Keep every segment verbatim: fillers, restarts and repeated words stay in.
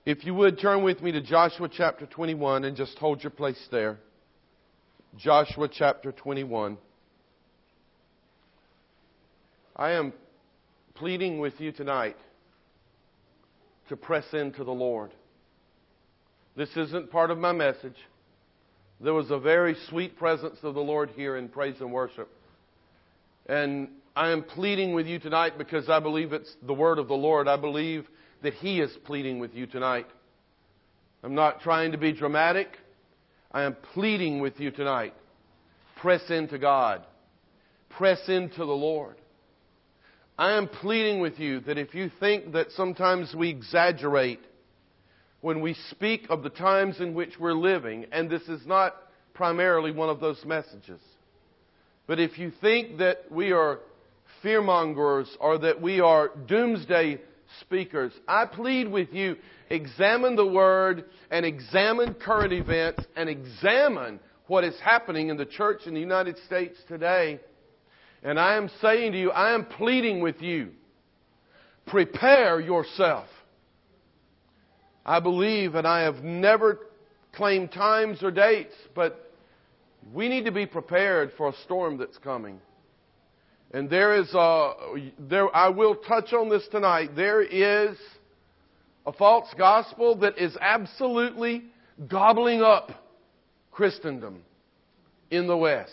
If you would, turn with me to Joshua chapter twenty-one and just hold your place there. Joshua chapter twenty-one. I am pleading with you tonight to press into the Lord. This isn't part of my message. There was a very sweet presence of the Lord here in praise and worship. And I am pleading with you tonight because I believe it's the word of the Lord. I believe that He is pleading with you tonight. I'm not trying to be dramatic. I am pleading with you tonight. Press into God. Press into the Lord. I am pleading with you that if you think that sometimes we exaggerate when we speak of the times in which we're living, and this is not primarily one of those messages, but if you think that we are fearmongers or that we are doomsday speakers, I plead with you, examine the Word and examine current events and examine what is happening in the church in the United States today. And I am saying to you, I am pleading with you, prepare yourself. I believe, and I have never claimed times or dates, but we need to be prepared for a storm that's coming. And there is a, there, I will touch on this tonight. There is a false gospel that is absolutely gobbling up Christendom in the West.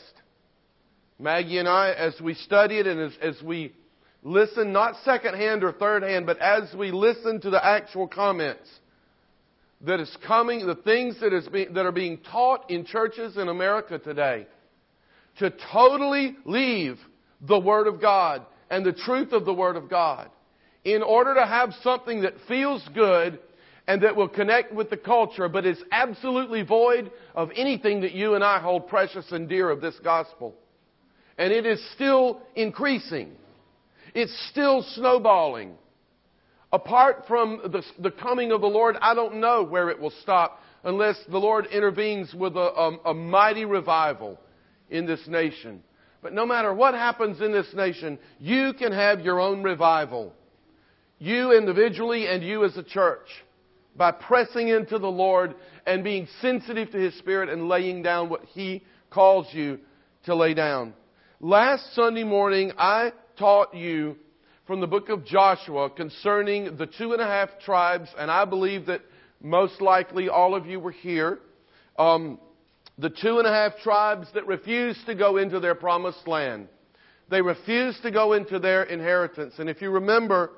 Maggie and I, as we study it and as, as we listen, not secondhand or thirdhand, but as we listen to the actual comments that is coming, the things that is being, that are being taught in churches in America today, to totally leave the Word of God and the truth of the Word of God in order to have something that feels good and that will connect with the culture, but is absolutely void of anything that you and I hold precious and dear of this gospel. And it is still increasing. It's still snowballing. Apart from the, the coming of the Lord, I don't know where it will stop unless the Lord intervenes with a, a, a mighty revival in this nation. But no matter what happens in this nation, you can have your own revival. You individually and you as a church. By pressing into the Lord and being sensitive to His Spirit and laying down what He calls you to lay down. Last Sunday morning, I taught you from the book of Joshua concerning the two and a half tribes, and I believe that most likely all of you were here. Um, the two and a half tribes that refused to go into their promised land. They refused to go into their inheritance. And if you remember,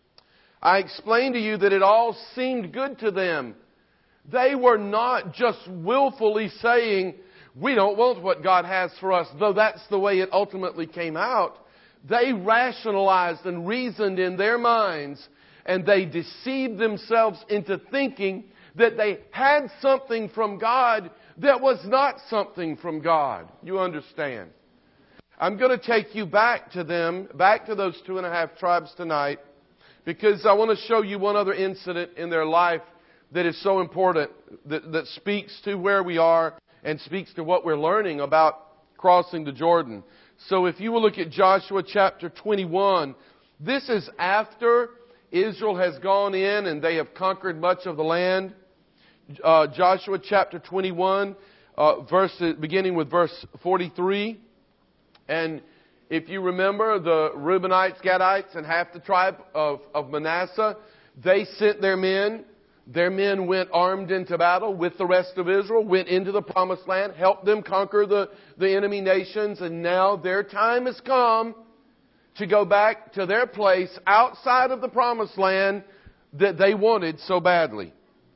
I explained to you that it all seemed good to them. They were not just willfully saying, we don't want what God has for us, though that's the way it ultimately came out. They rationalized and reasoned in their minds, and they deceived themselves into thinking that they had something from God that was not something from God. You understand? I'm going to take you back to them, back to those two and a half tribes tonight, because I want to show you one other incident in their life that is so important, that, that speaks to where we are and speaks to what we're learning about crossing the Jordan. So if you will look at Joshua chapter twenty-one, this is after Israel has gone in and they have conquered much of the land. Uh, Joshua chapter twenty-one, uh, verse, beginning with verse forty-three. And if you remember, the Reubenites, Gadites, and half the tribe of, of Manasseh, they sent their men. Their men went armed into battle with the rest of Israel, went into the promised land, helped them conquer the, the enemy nations, and now their time has come to go back to their place outside of the promised land that they wanted so badly.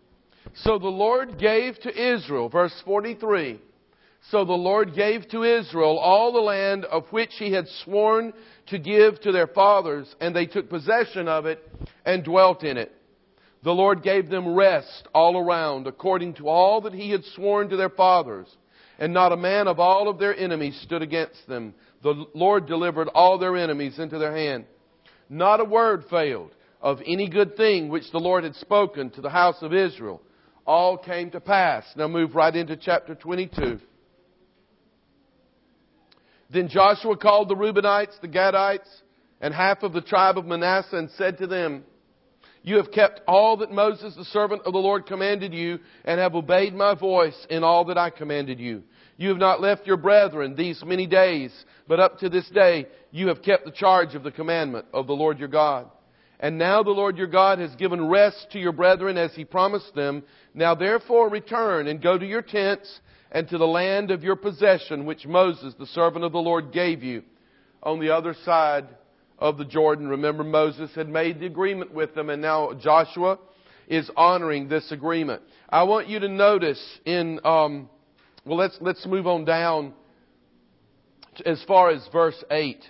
So the Lord gave to Israel, verse forty-three, so the Lord gave to Israel all the land of which He had sworn to give to their fathers, and they took possession of it and dwelt in it. The Lord gave them rest all around, according to all that He had sworn to their fathers. And not a man of all of their enemies stood against them. The Lord delivered all their enemies into their hand. Not a word failed of any good thing which the Lord had spoken to the house of Israel. All came to pass. Now move right into chapter twenty-two. Then Joshua called the Reubenites, the Gadites, and half of the tribe of Manasseh and said to them, You have kept all that Moses, the servant of the Lord, commanded you, and have obeyed my voice in all that I commanded you. You have not left your brethren these many days, but up to this day you have kept the charge of the commandment of the Lord your God. And now the Lord your God has given rest to your brethren as He promised them. Now therefore return and go to your tents and to the land of your possession, which Moses, the servant of the Lord, gave you on the other side of the Jordan. Remember, Moses had made the agreement with them, and now Joshua is honoring this agreement. I want you to notice in, um, well, let's let's move on down as far as verse eight.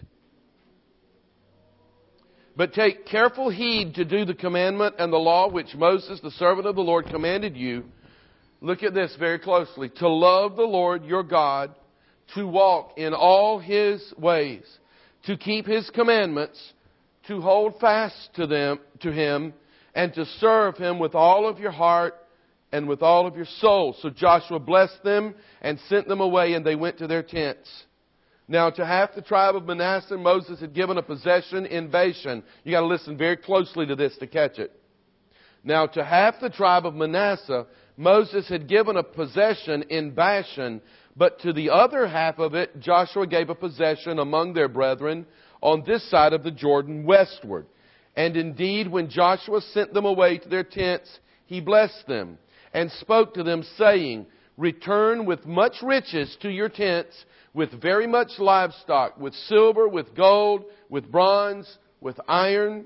But take careful heed to do the commandment and the law which Moses, the servant of the Lord, commanded you. Look at this very closely. To love the Lord your God, to walk in all His ways, to keep His commandments, to hold fast to them, to Him, and to serve Him with all of your heart and with all of your soul. So Joshua blessed them and sent them away, and they went to their tents. Now to half the tribe of Manasseh, Moses had given a possession in Bashan. You got to listen very closely to this to catch it. Now to half the tribe of Manasseh, Moses had given a possession in Bashan, but to the other half of it, Joshua gave a possession among their brethren on this side of the Jordan westward. And indeed, when Joshua sent them away to their tents, he blessed them and spoke to them, saying, Return with much riches to your tents, with very much livestock, with silver, with gold, with bronze, with iron,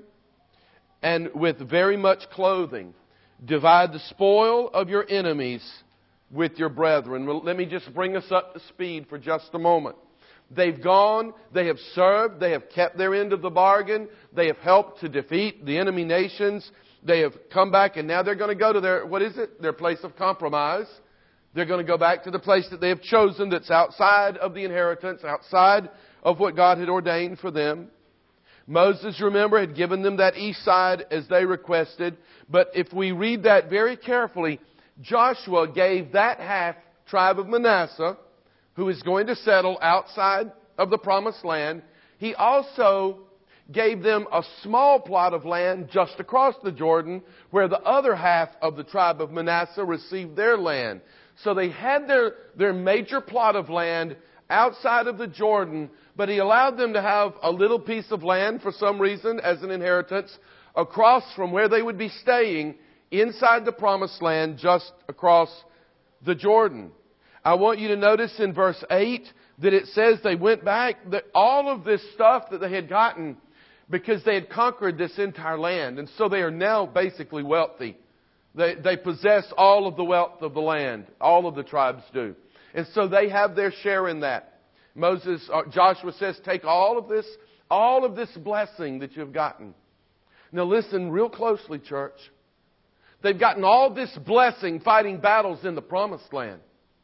and with very much clothing. Divide the spoil of your enemies with your brethren. Well, let me just bring us up to speed for just a moment. They've gone, they have served, they have kept their end of the bargain, they have helped to defeat the enemy nations, they have come back, and now they're going to go to their, what is it? Their place of compromise. They're going to go back to the place that they have chosen that's outside of the inheritance, outside of what God had ordained for them. Moses, remember, had given them that east side as they requested. But if we read that very carefully, Joshua gave that half tribe of Manasseh, who is going to settle outside of the promised land, he also gave them a small plot of land just across the Jordan, where the other half of the tribe of Manasseh received their land. So they had their, their major plot of land outside of the Jordan, but he allowed them to have a little piece of land for some reason as an inheritance across from where they would be staying inside the promised land just across the Jordan. I want you to notice in verse eight that it says they went back, that all of this stuff that they had gotten because they had conquered this entire land. And so they are now basically wealthy. They, they possess all of the wealth of the land. All of the tribes do. And so they have their share in that. Moses, uh, Joshua says, take all of this, all of this blessing that you've gotten. Now listen real closely, church. They've gotten all this blessing fighting battles in the promised land.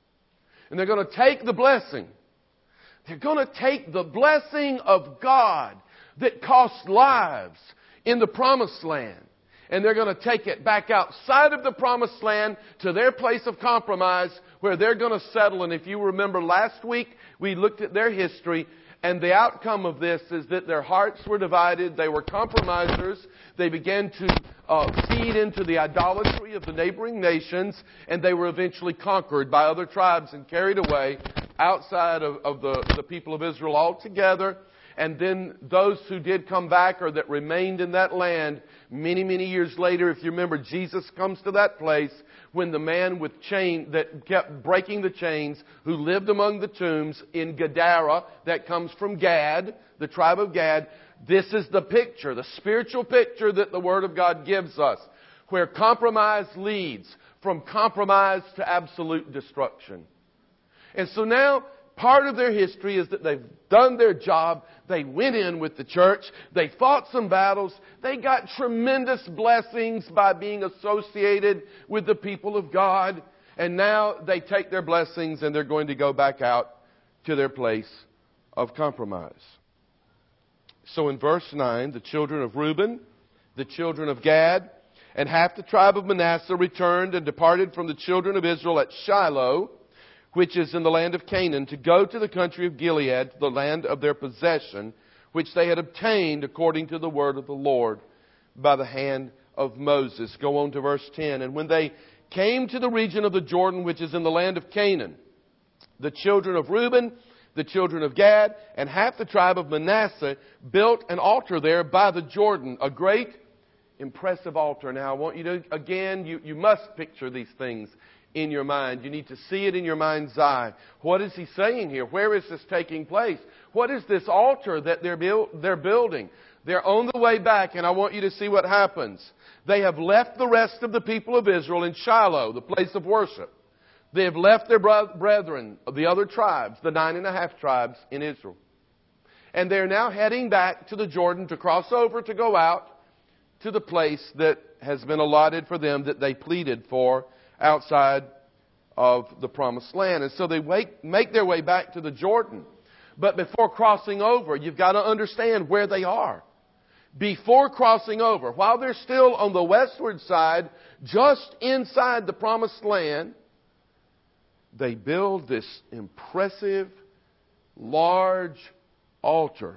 And they're going to take the blessing. They're going to take the blessing of God that cost lives in the promised land. And they're going to take it back outside of the promised land to their place of compromise where they're going to settle. And if you remember last week, we looked at their history. And the outcome of this is that their hearts were divided. They were compromisers. They began to uh, feed into the idolatry of the neighboring nations. And they were eventually conquered by other tribes and carried away outside of, of the, the people of Israel altogether. And then those who did come back or that remained in that land many, many years later, if you remember, Jesus comes to that place when the man with chain that kept breaking the chains, who lived among the tombs in Gadara, that comes from Gad, the tribe of Gad. This is the picture, the spiritual picture that the Word of God gives us, where compromise leads from compromise to absolute destruction. And so now, part of their history is that they've done their job. They went in with the church. They fought some battles. They got tremendous blessings by being associated with the people of God. And now they take their blessings and they're going to go back out to their place of compromise. So in verse nine, the children of Reuben, the children of Gad, and half the tribe of Manasseh returned and departed from the children of Israel at Shiloh, which is in the land of Canaan, to go to the country of Gilead, the land of their possession, which they had obtained according to the word of the Lord by the hand of Moses. Go on to verse ten. And when they came to the region of the Jordan, which is in the land of Canaan, the children of Reuben, the children of Gad, and half the tribe of Manasseh built an altar there by the Jordan, a great, impressive altar. Now, I want you to, again, you, you must picture these things in your mind. You need to see it in your mind's eye. What is he saying here? Where is this taking place? What is this altar that they're, build, they're building? They're on the way back, and I want you to see what happens. They have left the rest of the people of Israel in Shiloh, the place of worship. They have left their brethren, the other tribes, the nine and a half tribes in Israel. And they're now heading back to the Jordan to cross over to go out to the place that has been allotted for them that they pleaded for outside of the promised land. And so they wake, make their way back to the Jordan. But before crossing over, you've got to understand where they are. Before crossing over, while they're still on the westward side, just inside the promised land, they build this impressive, large altar.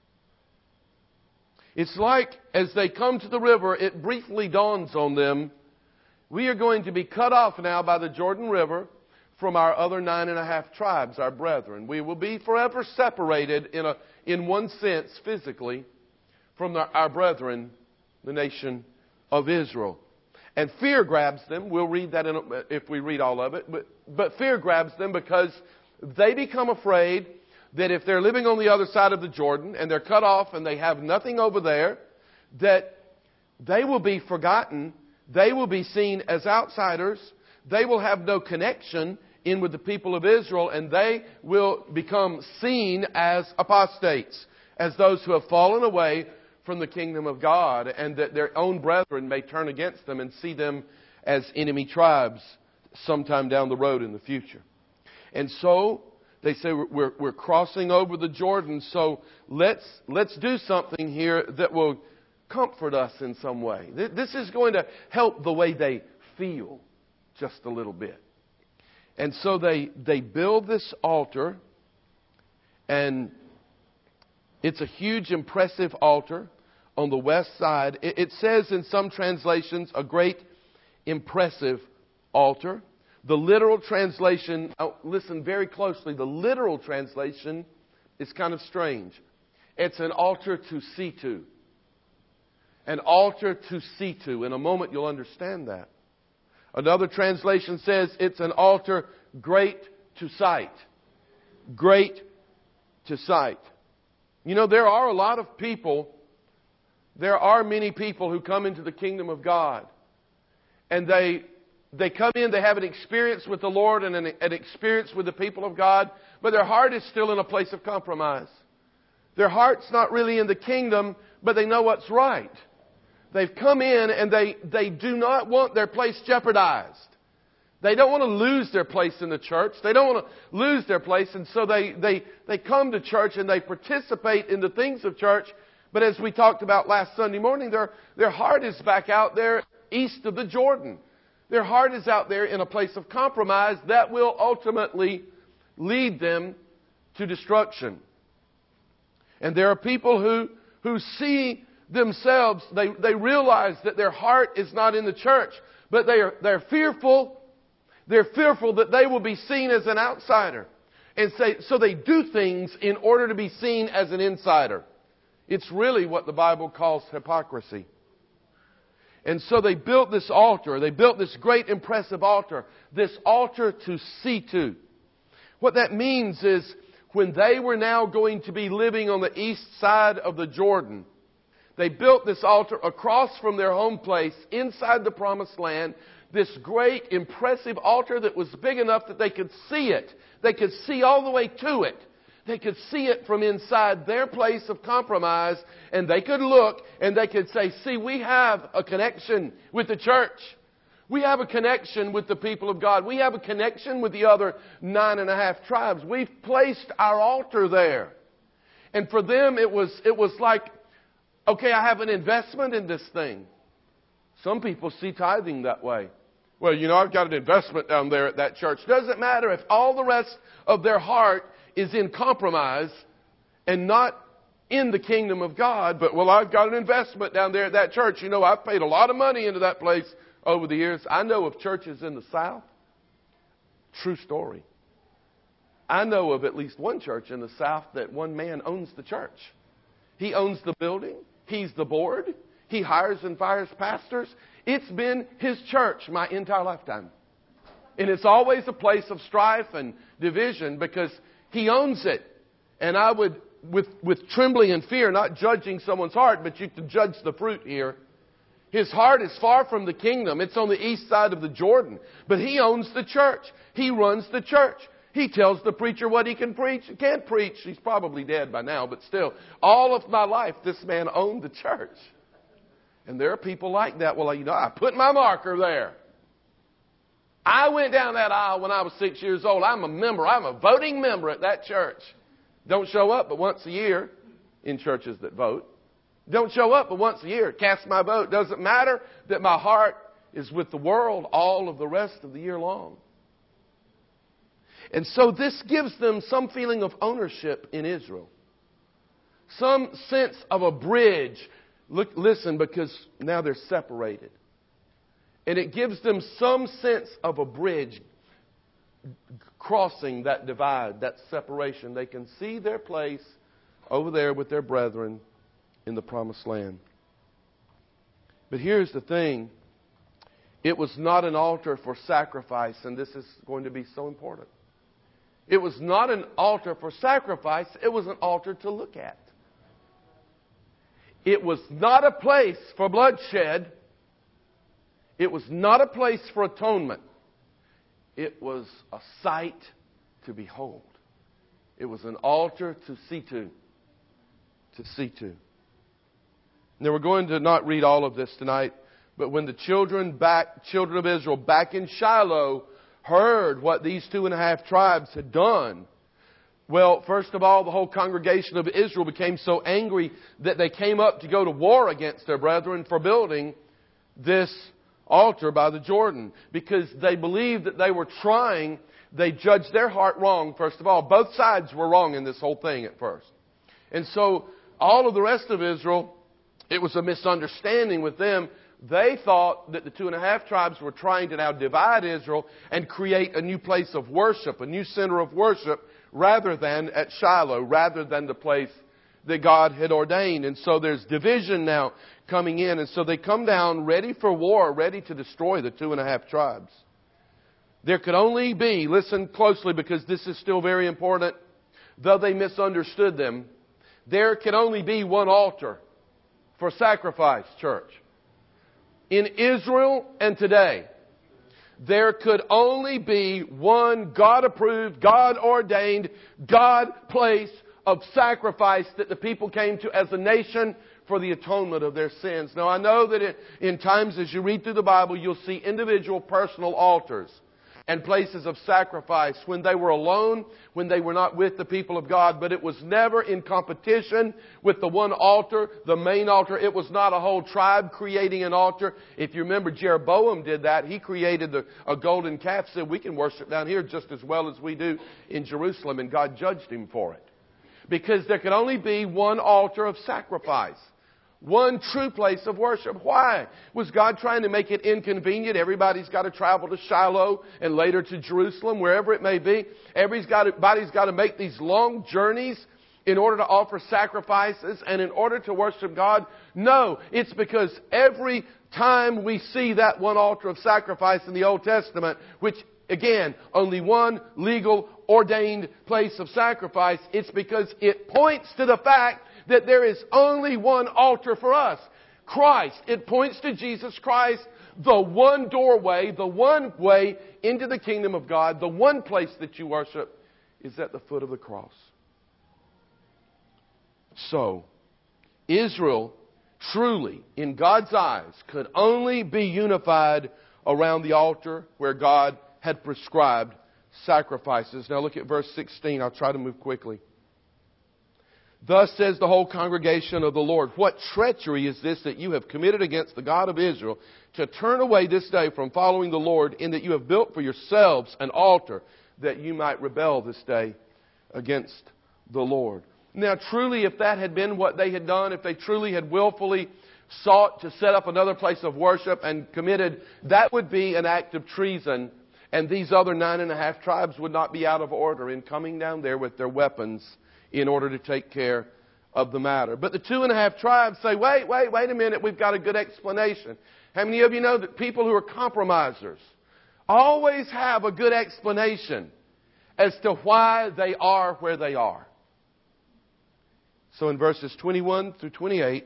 It's like as they come to the river, it briefly dawns on them, we are going to be cut off now by the Jordan River from our other nine and a half tribes, our brethren. We will be forever separated in a, in one sense, physically, from the, our brethren, the nation of Israel. And fear grabs them. We'll read that in a, if we read all of it. But, but fear grabs them because they become afraid that if they're living on the other side of the Jordan and they're cut off and they have nothing over there, that they will be forgotten. They will be seen as outsiders. They will have no connection in with the people of Israel, and they will become seen as apostates, as those who have fallen away from the kingdom of God, and that their own brethren may turn against them and see them as enemy tribes sometime down the road in the future. And so they say we're, we're crossing over the Jordan, so let's, let's do something here that will comfort us in some way. This is going to help the way they feel just a little bit. And so they, they build this altar, and it's a huge, impressive altar on the west side. It, it says in some translations, a great, impressive altar. The literal translation, oh, listen very closely, the literal translation is kind of strange. It's an altar to see to. An altar to see to. In a moment you'll understand that. Another translation says it's an altar great to sight. Great to sight. You know, there are a lot of people, there are many people who come into the kingdom of God. And they they come in, they have an experience with the Lord and an, an experience with the people of God, but their heart is still in a place of compromise. Their heart's not really in the kingdom, but they know what's right. They've come in and they, they do not want their place jeopardized. They don't want to lose their place in the church. They don't want to lose their place. And so they, they, they come to church and they participate in the things of church. But as we talked about last Sunday morning, their, their heart is back out there east of the Jordan. Their heart is out there in a place of compromise that will ultimately lead them to destruction. And there are people who, who see themselves, they, they realize that their heart is not in the church, but they are, they're fearful. They're fearful that they will be seen as an outsider. And say, so they do things in order to be seen as an insider. It's really what the Bible calls hypocrisy. And so they built this altar. They built this great impressive altar. This altar to see to. What that means is when they were now going to be living on the east side of the Jordan, they built this altar across from their home place inside the promised land. This great, impressive altar that was big enough that they could see it. They could see all the way to it. They could see it from inside their place of compromise. And they could look and they could say, see, we have a connection with the church. We have a connection with the people of God. We have a connection with the other nine and a half tribes. We've placed our altar there. And for them, it was, it was like, okay, I have an investment in this thing. Some people see tithing that way. Well, you know, I've got an investment down there at that church. Doesn't matter if all the rest of their heart is in compromise and not in the kingdom of God. But, well, I've got an investment down there at that church. You know, I've paid a lot of money into that place over the years. I know of churches in the South. True story. I know of at least one church in the South that one man owns the church. He owns the building. He's the board. He hires and fires pastors. It's been his church my entire lifetime. And it's always a place of strife and division because he owns it. And I would, with, with trembling and fear, not judging someone's heart, but you can judge the fruit here. His heart is far from the kingdom. It's on the east side of the Jordan. But he owns the church. He runs the church. He tells the preacher what he can preach. He can't preach. He's probably dead by now, but still. All of my life, this man owned the church. And there are people like that. Well, you know, I put my marker there. I went down that aisle when I was six years old. I'm a member. I'm a voting member at that church. Don't show up but once a year in churches that vote. Don't show up but once a year. Cast my vote. Doesn't matter that my heart is with the world all of the rest of the year long. And so this gives them some feeling of ownership in Israel. Some sense of a bridge. Look, listen, because now they're separated. And it gives them some sense of a bridge crossing that divide, that separation. They can see their place over there with their brethren in the promised land. But here's the thing. It was not an altar for sacrifice, and this is going to be so important. It was not an altar for sacrifice. It was an altar to look at. It was not a place for bloodshed. It was not a place for atonement. It was a sight to behold. It was an altar to see to. To see to. Now we're going to not read all of this tonight, but when the children back, children of Israel back in Shiloh heard what these two and a half tribes had done, well, first of all, the whole congregation of Israel became so angry that they came up to go to war against their brethren for building this altar by the Jordan, because they believed that they were trying, they judged their heart wrong, first of all. Both sides were wrong in this whole thing at first. And so all of the rest of Israel, it was a misunderstanding with them. They thought that the two and a half tribes were trying to now divide Israel and create a new place of worship, a new center of worship, rather than at Shiloh, rather than the place that God had ordained. And so there's division now coming in. And so they come down ready for war, ready to destroy the two and a half tribes. There could only be, listen closely because this is still very important, though they misunderstood them, there can only be one altar for sacrifice, church. In Israel and today, there could only be one God-approved, God-ordained, God-place of sacrifice that the people came to as a nation for the atonement of their sins. Now, I know that it, in times as you read through the Bible, you'll see individual personal altars and places of sacrifice when they were alone, when they were not with the people of God. But it was never in competition with the one altar, the main altar. It was not a whole tribe creating an altar. If you remember, Jeroboam did that. He created the, a golden calf, said we can worship down here just as well as we do in Jerusalem. And God judged him for it. Because there could only be one altar of sacrifice. One true place of worship. Why? Was God trying to make it inconvenient? Everybody's got to travel to Shiloh and later to Jerusalem, wherever it may be. Everybody's got to, everybody's got to make these long journeys in order to offer sacrifices and in order to worship God. No, it's because every time we see that one altar of sacrifice in the Old Testament, which again, only one legal ordained place of sacrifice, it's because it points to the fact that there is only one altar for us. Christ. It points to Jesus Christ, the one doorway, the one way into the kingdom of God, the one place that you worship is at the foot of the cross. So, Israel truly, in God's eyes, could only be unified around the altar where God had prescribed sacrifices. Now look at verse sixteen. I'll try to move quickly. Thus says the whole congregation of the Lord, what treachery is this that you have committed against the God of Israel to turn away this day from following the Lord, in that you have built for yourselves an altar that you might rebel this day against the Lord. Now, truly, if that had been what they had done, if they truly had willfully sought to set up another place of worship and committed, that would be an act of treason. And these other nine and a half tribes would not be out of order in coming down there with their weapons in order to take care of the matter. But the two and a half tribes say, wait, wait, wait a minute, we've got a good explanation. How many of you know that people who are compromisers always have a good explanation as to why they are where they are? So in verses twenty-one through twenty-eight,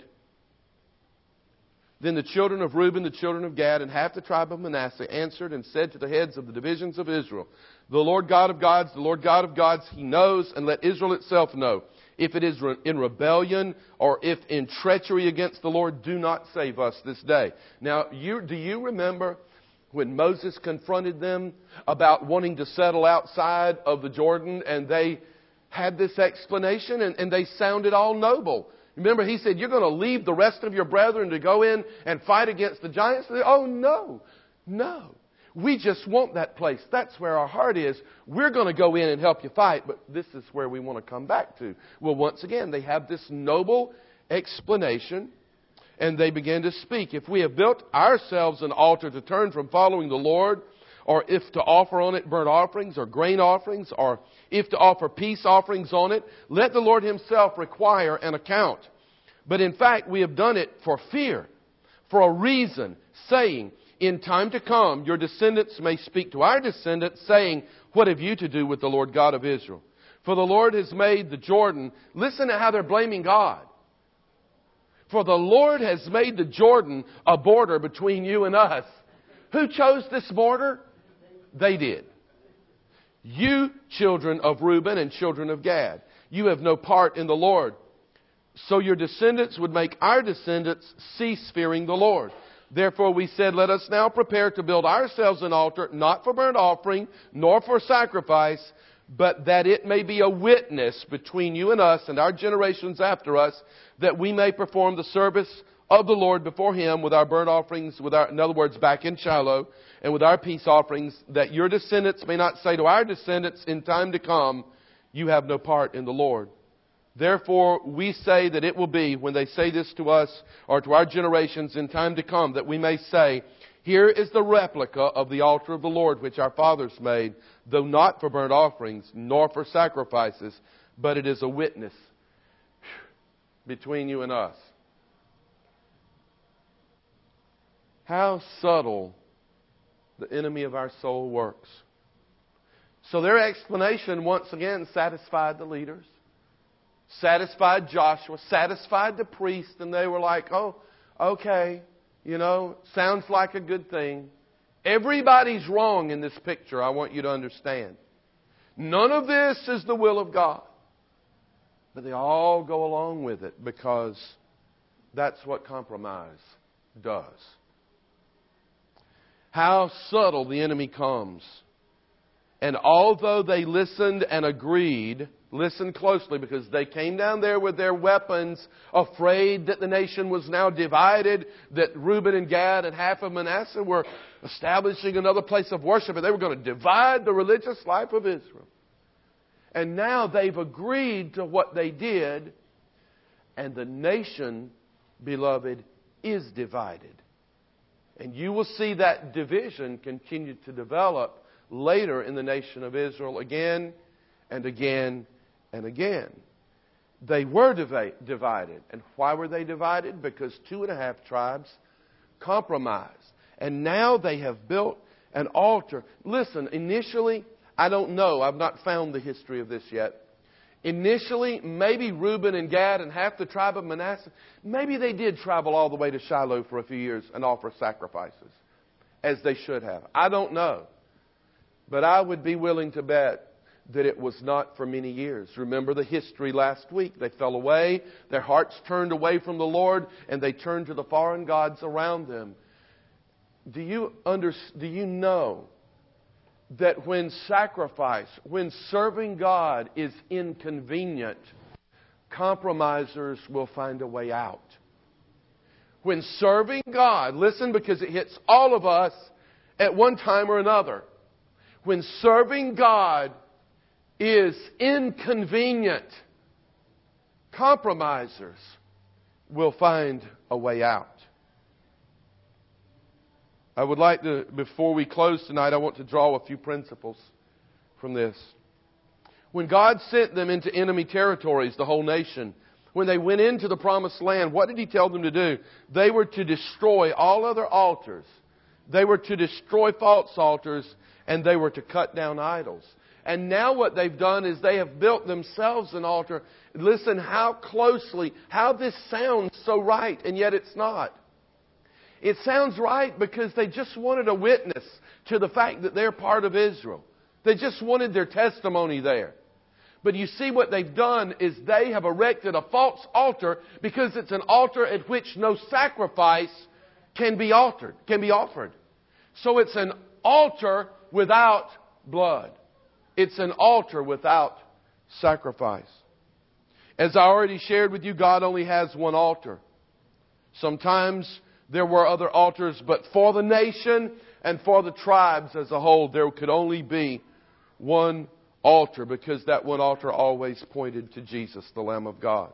then the children of Reuben, the children of Gad, and half the tribe of Manasseh answered and said to the heads of the divisions of Israel, the Lord God of gods, the Lord God of gods, He knows, and let Israel itself know. If it is in rebellion or if in treachery against the Lord, do not save us this day. Now, you, do you remember when Moses confronted them about wanting to settle outside of the Jordan, and they had this explanation and, and they sounded all noble? Remember, he said, you're going to leave the rest of your brethren to go in and fight against the giants? Oh, no, no. We just want that place. That's where our heart is. We're going to go in and help you fight, but this is where we want to come back to. Well, once again, they have this noble explanation, and they begin to speak. If we have built ourselves an altar to turn from following the Lord, or if to offer on it burnt offerings or grain offerings, or if to offer peace offerings on it, let the Lord Himself require an account. But in fact, we have done it for fear, for a reason, saying, in time to come, your descendants may speak to our descendants, saying, what have you to do with the Lord God of Israel? For the Lord has made the Jordan. Listen to how they're blaming God. For the Lord has made the Jordan a border between you and us. Who chose this border? They did. You, children of Reuben and children of Gad, you have no part in the Lord. So your descendants would make our descendants cease fearing the Lord. Therefore we said, let us now prepare to build ourselves an altar, not for burnt offering, nor for sacrifice, but that it may be a witness between you and us and our generations after us, that we may perform the service of the Lord before Him with our burnt offerings, with our, in other words, back in Shiloh, and with our peace offerings, that your descendants may not say to our descendants in time to come, you have no part in the Lord. Therefore, we say that it will be, when they say this to us or to our generations in time to come, that we may say, here is the replica of the altar of the Lord which our fathers made, though not for burnt offerings, nor for sacrifices, but it is a witness between you and us. How subtle the enemy of our soul works. So their explanation once again satisfied the leaders, satisfied Joshua, satisfied the priest, and they were like, oh, okay, you know, sounds like a good thing. Everybody's wrong in this picture, I want you to understand. None of this is the will of God. But they all go along with it because that's what compromise does. How subtle the enemy comes. And although they listened and agreed, listen closely, because they came down there with their weapons, afraid that the nation was now divided, that Reuben and Gad and half of Manasseh were establishing another place of worship, and they were going to divide the religious life of Israel. And now they've agreed to what they did, and the nation, beloved, is divided. And you will see that division continue to develop later in the nation of Israel again and again and again. They were divided. And why were they divided? Because two and a half tribes compromised. And now they have built an altar. Listen, initially, I don't know. I've not found the history of this yet. Initially, maybe Reuben and Gad and half the tribe of Manasseh, maybe they did travel all the way to Shiloh for a few years and offer sacrifices, as they should have. I don't know. But I would be willing to bet that it was not for many years. Remember the history last week. They fell away. Their hearts turned away from the Lord, and they turned to the foreign gods around them. Do you under, do you know that when sacrifice, when serving God is inconvenient, compromisers will find a way out? When serving God, listen, because it hits all of us at one time or another. When serving God is inconvenient, Compromisers will find a way out. I would like to, before we close tonight, I want to draw a few principles from this. When God sent them into enemy territories, the whole nation, when they went into the promised land, what did He tell them to do? They were to destroy all other altars. They were to destroy false altars, and they were to cut down idols. And now what they've done is they have built themselves an altar. Listen how closely, how this sounds so right, and yet it's not. It sounds right because they just wanted a witness to the fact that they're part of Israel. They just wanted their testimony there. But you see what they've done is they have erected a false altar because it's an altar at which no sacrifice can be altered, can be offered. So it's an altar without blood. It's an altar without sacrifice. As I already shared with you, God only has one altar. Sometimes there were other altars, but for the nation and for the tribes as a whole, there could only be one altar, because that one altar always pointed to Jesus, the Lamb of God.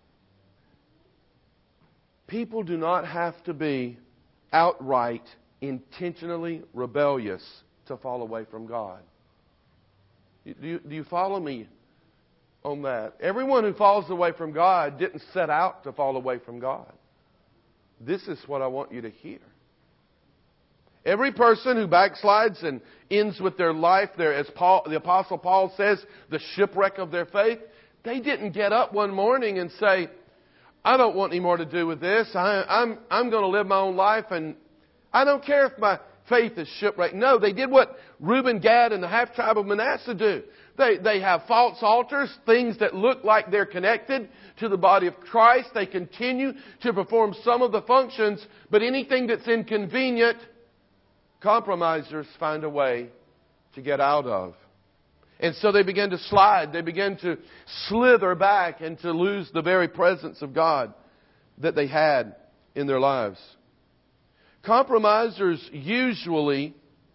People do not have to be outright, intentionally rebellious to fall away from God. Do you, do you follow me on that? Everyone who falls away from God didn't set out to fall away from God. This is what I want you to hear. Every person who backslides and ends with their life, there, as Paul, the Apostle Paul says, the shipwreck of their faith, they didn't get up one morning and say, I don't want any more to do with this. I, I'm, I'm going to live my own life, and I don't care if my faith is shipwrecked. No, they did what Reuben, Gad, and the half-tribe of Manasseh do. They, they have false altars, things that look like they're connected to the body of Christ. They continue to perform some of the functions, but anything that's inconvenient, compromisers find a way to get out of. And so they begin to slide. They begin to slither back and to lose the very presence of God that they had in their lives. Compromisers usually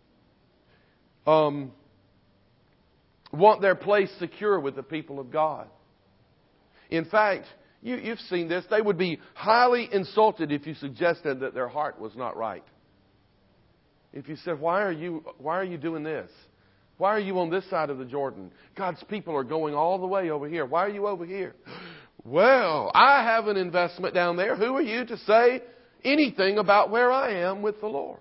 um, want their place secure with the people of God. In fact, you, you've seen this. They would be highly insulted if you suggested that their heart was not right. If you said, why are you, why are you doing this? Why are you on this side of the Jordan? God's people are going all the way over here. Why are you over here? Well, I have an investment down there. Who are you to say anything about where I am with the Lord?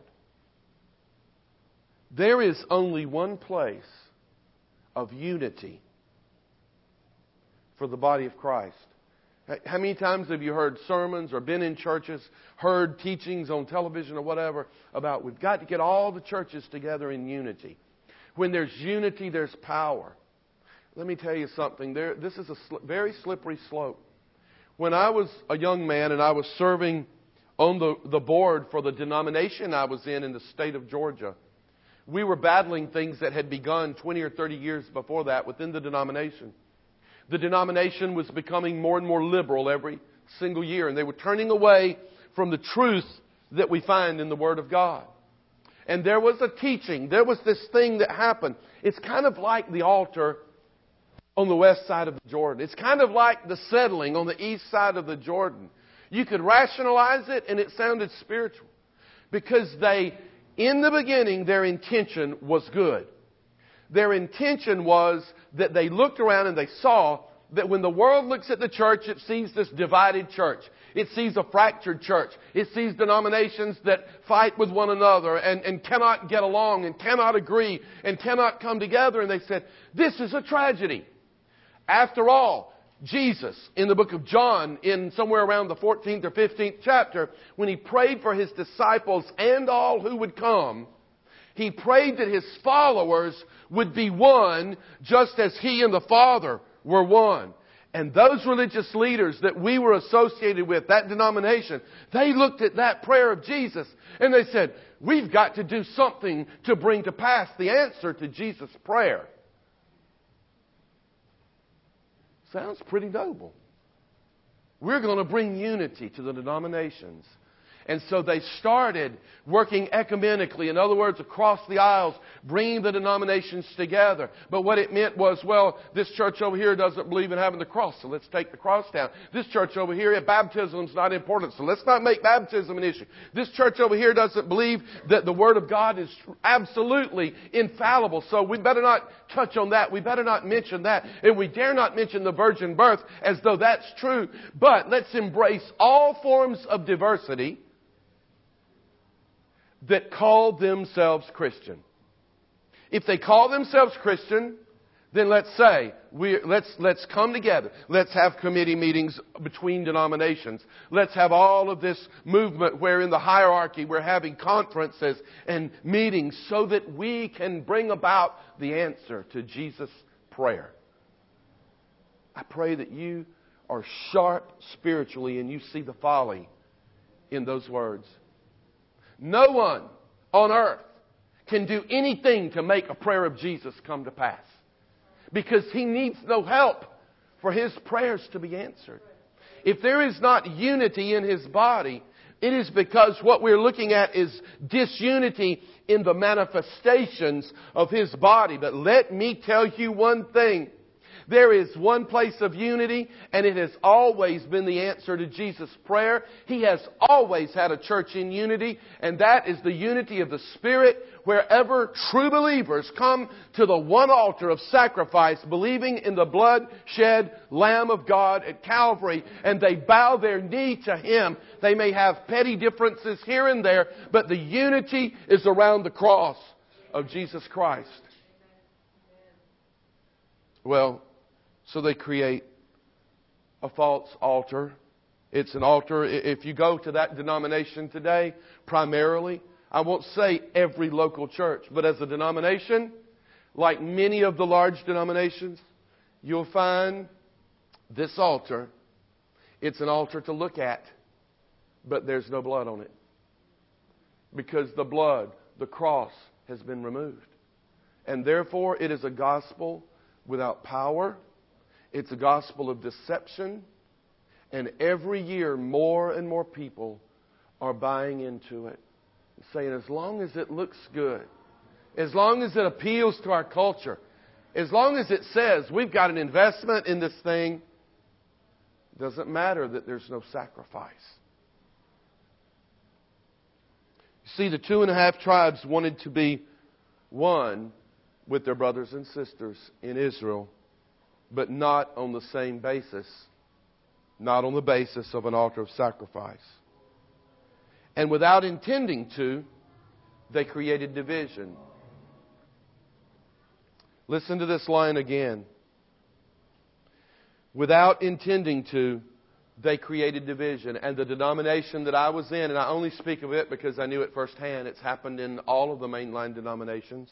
There is only one place of unity for the body of Christ. How many times have you heard sermons or been in churches, heard teachings on television or whatever about we've got to get all the churches together in unity? When there's unity, there's power. Let me tell you something. There, this is a sl- very slippery slope. When I was a young man and I was serving on the, the board for the denomination I was in in the state of Georgia, we were battling things that had begun twenty or thirty years before that within the denomination. The denomination was becoming more and more liberal every single year, and they were turning away from the truth that we find in the Word of God. And there was a teaching, there was this thing that happened. It's kind of like the altar on the west side of the Jordan. It's kind of like the settling on the east side of the Jordan. You could rationalize it, and it sounded spiritual. Because they, in the beginning, their intention was good. Their intention was that they looked around and they saw that when the world looks at the church, it sees this divided church. It sees a fractured church. It sees denominations that fight with one another and, and cannot get along and cannot agree and cannot come together. And they said, this is a tragedy. After all, Jesus, in the book of John, in somewhere around the fourteenth or fifteenth chapter, when He prayed for His disciples and all who would come, He prayed that His followers would be one just as He and the Father were one. And those religious leaders that we were associated with, that denomination, they looked at that prayer of Jesus and they said, we've got to do something to bring to pass the answer to Jesus' prayer. Sounds pretty noble. We're going to bring unity to the denominations. And so they started working ecumenically. In other words, across the aisles, bringing the denominations together. But what it meant was, well, this church over here doesn't believe in having the cross, so let's take the cross down. This church over here, baptism's not important, so let's not make baptism an issue. This church over here doesn't believe that the Word of God is absolutely infallible, so we better not touch on that. We better not mention that. And we dare not mention the virgin birth as though that's true. But let's embrace all forms of diversity that call themselves Christian. If they call themselves Christian, then let's say, we, let's, let's come together. Let's have committee meetings between denominations. Let's have all of this movement where in the hierarchy we're having conferences and meetings so that we can bring about the answer to Jesus' prayer. I pray that you are sharp spiritually and you see the folly in those words. No one on earth can do anything to make a prayer of Jesus come to pass, because He needs no help for His prayers to be answered. If there is not unity in His body, it is because what we're looking at is disunity in the manifestations of His body. But let me tell you one thing. There is one place of unity, and it has always been the answer to Jesus' prayer. He has always had a church in unity, and that is the unity of the Spirit, wherever true believers come to the one altar of sacrifice, believing in the blood-shed Lamb of God at Calvary, and they bow their knee to Him. They may have petty differences here and there, but the unity is around the cross of Jesus Christ. Well, so they create a false altar. It's an altar. If you go to that denomination today, primarily, I won't say every local church, but as a denomination, like many of the large denominations, you'll find this altar. It's an altar to look at, but there's no blood on it. Because the blood, the cross, has been removed. And therefore, it is a gospel without power. It's a gospel of deception. And every year, more and more people are buying into it. Saying, as long as it looks good, as long as it appeals to our culture, as long as it says we've got an investment in this thing, it doesn't matter that there's no sacrifice. You see, the two and a half tribes wanted to be one with their brothers and sisters in Israel, but not on the same basis, not on the basis of an altar of sacrifice. And without intending to, they created division. Listen to this line again. Without intending to, they created division. And the denomination that I was in, and I only speak of it because I knew it firsthand, it's happened in all of the mainline denominations.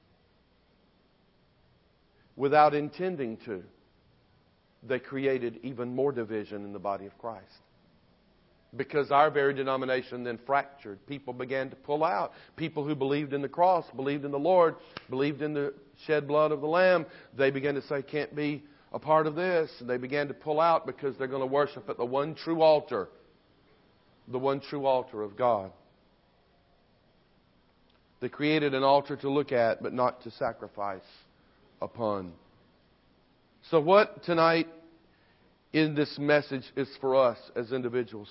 Without intending to, they created even more division in the body of Christ. Because our very denomination then fractured. People began to pull out. People who believed in the cross, believed in the Lord, believed in the shed blood of the Lamb, they began to say, can't be a part of this. And they began to pull out because they're going to worship at the one true altar. The one true altar of God. They created an altar to look at, but not to sacrifice upon. So what tonight in this message is for us as individuals?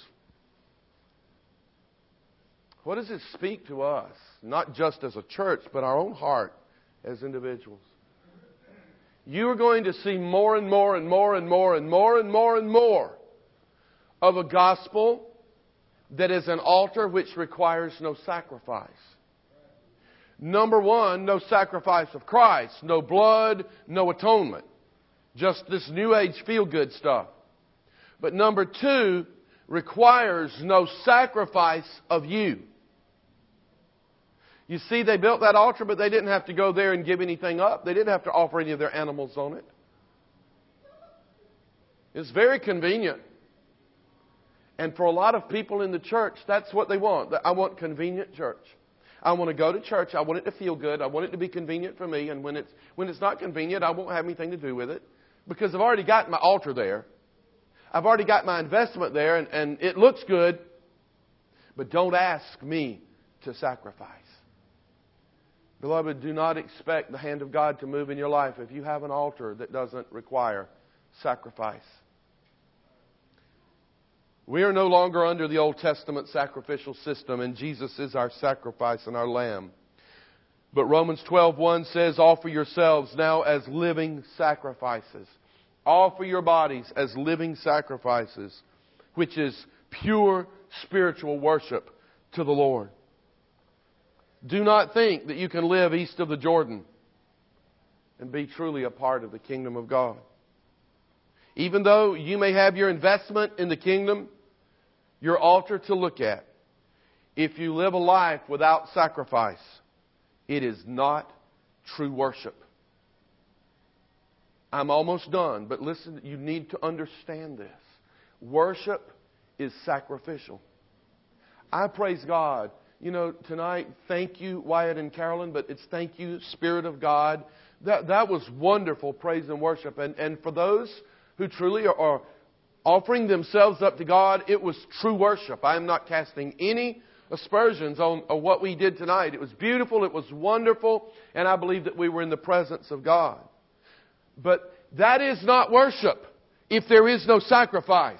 What does it speak to us? Not just as a church, but our own heart as individuals. You are going to see more and more and more and more and more and more and more of a gospel that is an altar which requires no sacrifice. Number one, no sacrifice of Christ. No blood, no atonement. Just this new age feel-good stuff. But number two, requires no sacrifice of you. You see, they built that altar, but they didn't have to go there and give anything up. They didn't have to offer any of their animals on it. It's very convenient. And for a lot of people in the church, that's what they want. I want convenient church. I want to go to church. I want it to feel good. I want it to be convenient for me. And when it's when it's not convenient, I won't have anything to do with it. Because I've already got my altar there. I've already got my investment there, and, and it looks good. But don't ask me to sacrifice. Beloved, do not expect the hand of God to move in your life if you have an altar that doesn't require sacrifice. We are no longer under the Old Testament sacrificial system, and Jesus is our sacrifice and our lamb. But Romans twelve one says, offer yourselves now as living sacrifices. Offer your bodies as living sacrifices, which is pure spiritual worship to the Lord. Do not think that you can live east of the Jordan and be truly a part of the kingdom of God. Even though you may have your investment in the kingdom, your altar to look at, if you live a life without sacrifice, it is not true worship. I'm almost done, but listen, you need to understand this. Worship is sacrificial. I praise God. You know, tonight, thank you, Wyatt and Carolyn, but it's thank you, Spirit of God. That that was wonderful praise and worship. And, and for those who truly are, are offering themselves up to God, it was true worship. I am not casting any aspersions on, on what we did tonight. It was beautiful, it was wonderful, and I believe that we were in the presence of God. But that is not worship if there is no sacrifice.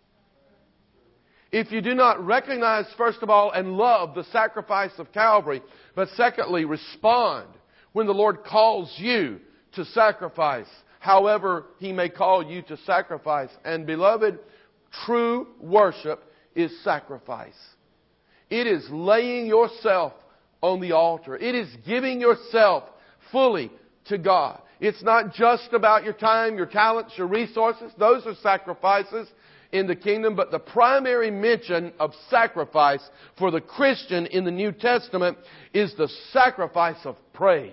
If you do not recognize, first of all, and love the sacrifice of Calvary, but secondly, respond when the Lord calls you to sacrifice, however He may call you to sacrifice. And beloved, true worship is sacrifice. It is laying yourself on the altar. It is giving yourself fully to God. It's not just about your time, your talents, your resources. Those are sacrifices in the kingdom. But the primary mention of sacrifice for the Christian in the New Testament is the sacrifice of praise.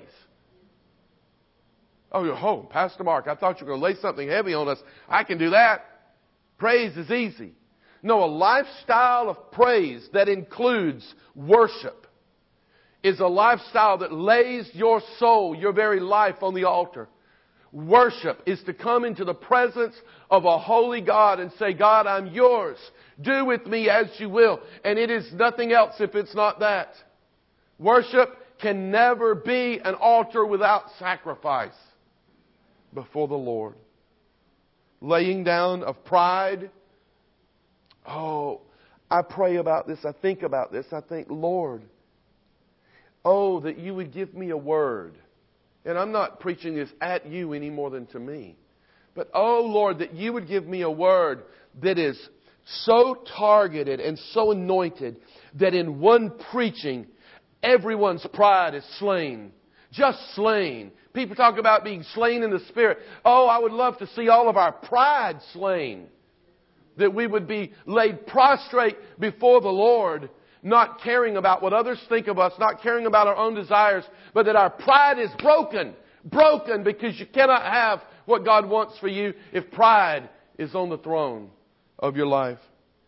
Oh, oh, Pastor Mark, I thought you were going to lay something heavy on us. I can do that. Praise is easy. No, a lifestyle of praise that includes worship is a lifestyle that lays your soul, your very life on the altar. Worship is to come into the presence of a holy God and say, God, I'm yours. Do with me as you will. And it is nothing else if it's not that. Worship can never be an altar without sacrifice before the Lord. Laying down of pride. Oh, I pray about this. I think about this. I think, Lord, oh, that you would give me a word. And I'm not preaching this at you any more than to me. But, oh, Lord, that you would give me a word that is so targeted and so anointed that in one preaching, everyone's pride is slain. Just slain. People talk about being slain in the Spirit. Oh, I would love to see all of our pride slain. That we would be laid prostrate before the Lord, not caring about what others think of us, not caring about our own desires, but that our pride is broken. Broken because you cannot have what God wants for you if pride is on the throne of your life.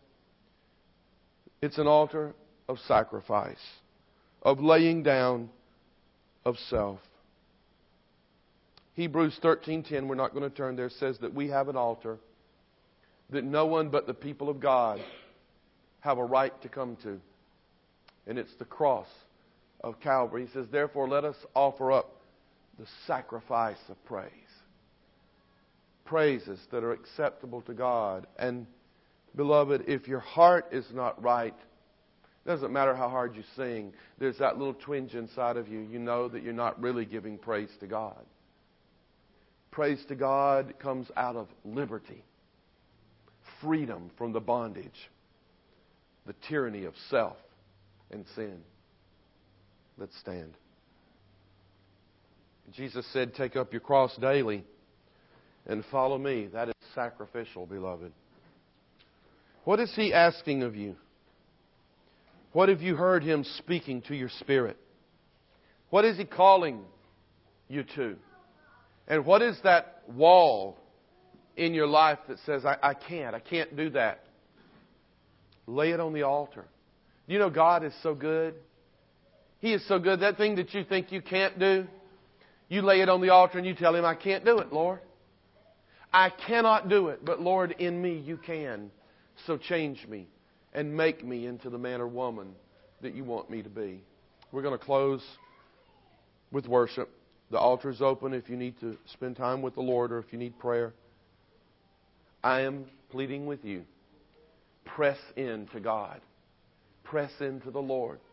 It's an altar of sacrifice, of laying down of self. Hebrews thirteen ten, we're not going to turn there, says that we have an altar that no one but the people of God have a right to come to. And it's the cross of Calvary. He says, therefore, let us offer up the sacrifice of praise. Praises that are acceptable to God. And, beloved, if your heart is not right, it doesn't matter how hard you sing, there's that little twinge inside of you. You know that you're not really giving praise to God. Praise to God comes out of liberty. Freedom from the bondage, the tyranny of self and sin. Let's stand. Jesus said, take up your cross daily and follow me. That is sacrificial, beloved. What is He asking of you? What have you heard Him speaking to your spirit? What is He calling you to? And what is that wall in your life that says, I, I can't, I can't do that? Lay it on the altar. You know, God is so good. He is so good. That thing that you think you can't do, you lay it on the altar and you tell Him, I can't do it, Lord. I cannot do it, but Lord, in me you can. So change me and make me into the man or woman that you want me to be. We're going to close with worship. The altar is open if you need to spend time with the Lord or if you need prayer. I am pleading with you. Press into God. Press into the Lord.